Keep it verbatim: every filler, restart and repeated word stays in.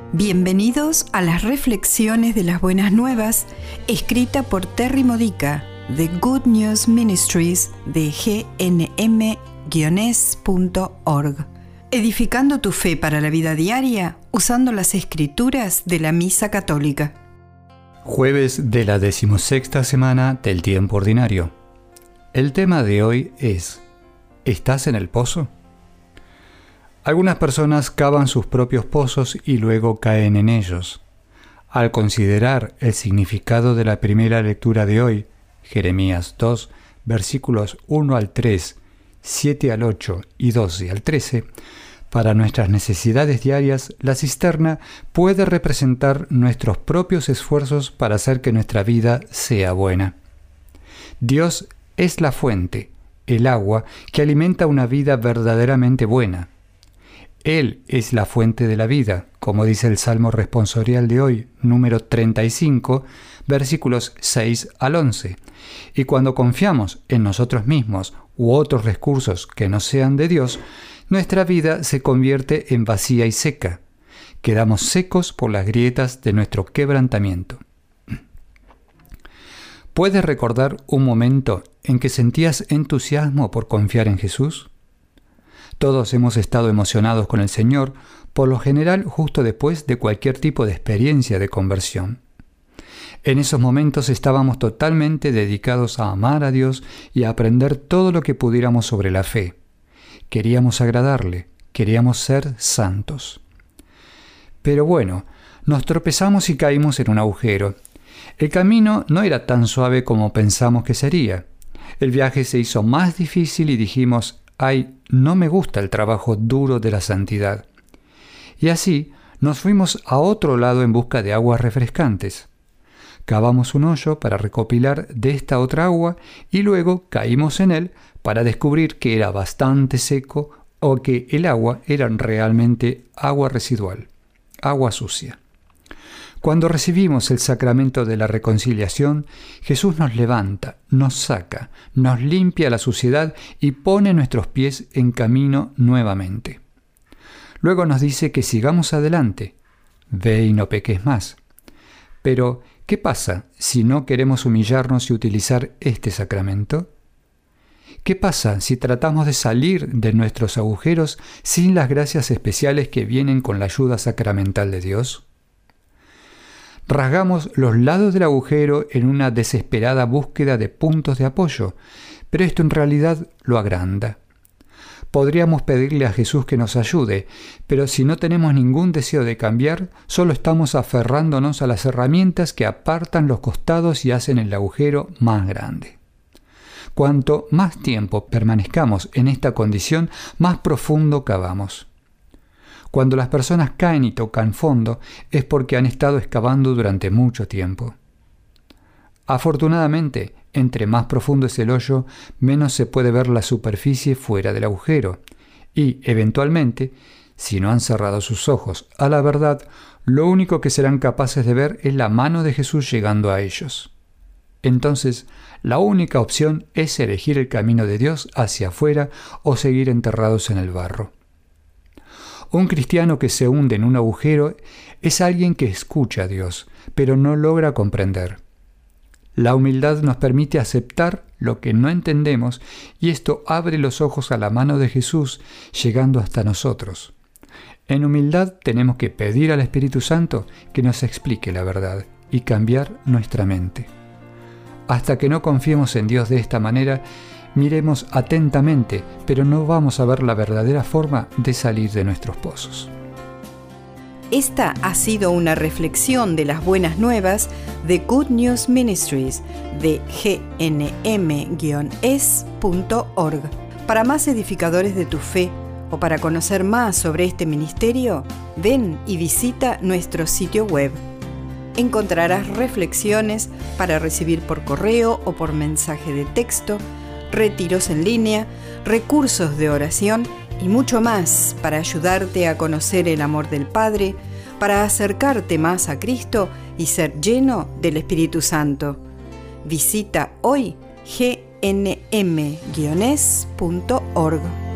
Bienvenidos a las reflexiones de las buenas nuevas, escrita por Terry Modica, de Good News Ministries de G N M S punto org. Edificando tu fe para la vida diaria, usando las escrituras de la Misa Católica. Jueves de la decimosexta semana del tiempo ordinario. El tema de hoy es: ¿estás en el pozo? Algunas personas cavan sus propios pozos y luego caen en ellos. Al considerar el significado de la primera lectura de hoy, Jeremías dos, versículos uno al tres, siete al ocho y doce al trece, para nuestras necesidades diarias, la cisterna puede representar nuestros propios esfuerzos para hacer que nuestra vida sea buena. Dios es la fuente, el agua que alimenta una vida verdaderamente buena. Él es la fuente de la vida, como dice el Salmo responsorial de hoy, número treinta y cinco, versículos seis al once. Y cuando confiamos en nosotros mismos u otros recursos que no sean de Dios, nuestra vida se convierte en vacía y seca. Quedamos secos por las grietas de nuestro quebrantamiento. ¿Puedes recordar un momento en que sentías entusiasmo por confiar en Jesús? Todos hemos estado emocionados con el Señor, por lo general justo después de cualquier tipo de experiencia de conversión. En esos momentos estábamos totalmente dedicados a amar a Dios y a aprender todo lo que pudiéramos sobre la fe. Queríamos agradarle, queríamos ser santos. Pero bueno, nos tropezamos y caímos en un agujero. El camino no era tan suave como pensamos que sería. El viaje se hizo más difícil y dijimos: «Ay, no me gusta el trabajo duro de la santidad». Y así nos fuimos a otro lado en busca de aguas refrescantes. Cavamos un hoyo para recopilar de esta otra agua y luego caímos en él para descubrir que era bastante seco o que el agua era realmente agua residual, agua sucia. Cuando recibimos el sacramento de la reconciliación, Jesús nos levanta, nos saca, nos limpia la suciedad y pone nuestros pies en camino nuevamente. Luego nos dice que sigamos adelante, ve y no peques más. Pero, ¿qué pasa si no queremos humillarnos y utilizar este sacramento? ¿Qué pasa si tratamos de salir de nuestros agujeros sin las gracias especiales que vienen con la ayuda sacramental de Dios? Rasgamos los lados del agujero en una desesperada búsqueda de puntos de apoyo, pero esto en realidad lo agranda. Podríamos pedirle a Jesús que nos ayude, pero si no tenemos ningún deseo de cambiar, solo estamos aferrándonos a las herramientas que apartan los costados y hacen el agujero más grande. Cuanto más tiempo permanezcamos en esta condición, más profundo cavamos. Cuando las personas caen y tocan fondo, es porque han estado excavando durante mucho tiempo. Afortunadamente, entre más profundo es el hoyo, menos se puede ver la superficie fuera del agujero. Y, eventualmente, si no han cerrado sus ojos a la verdad, lo único que serán capaces de ver es la mano de Jesús llegando a ellos. Entonces, la única opción es elegir el camino de Dios hacia afuera o seguir enterrados en el barro. Un cristiano que se hunde en un agujero es alguien que escucha a Dios, pero no logra comprender. La humildad nos permite aceptar lo que no entendemos y esto abre los ojos a la mano de Jesús llegando hasta nosotros. En humildad tenemos que pedir al Espíritu Santo que nos explique la verdad y cambiar nuestra mente. Hasta que no confiemos en Dios de esta manera, miremos atentamente, pero no vamos a ver la verdadera forma de salir de nuestros pozos. Esta ha sido una reflexión de las buenas nuevas de Good News Ministries de G N M S punto org. Para más edificadores de tu fe o para conocer más sobre este ministerio, ven y visita nuestro sitio web. Encontrarás reflexiones para recibir por correo o por mensaje de texto, retiros en línea, recursos de oración y mucho más para ayudarte a conocer el amor del Padre, para acercarte más a Cristo y ser lleno del Espíritu Santo. Visita hoy G N M S punto org.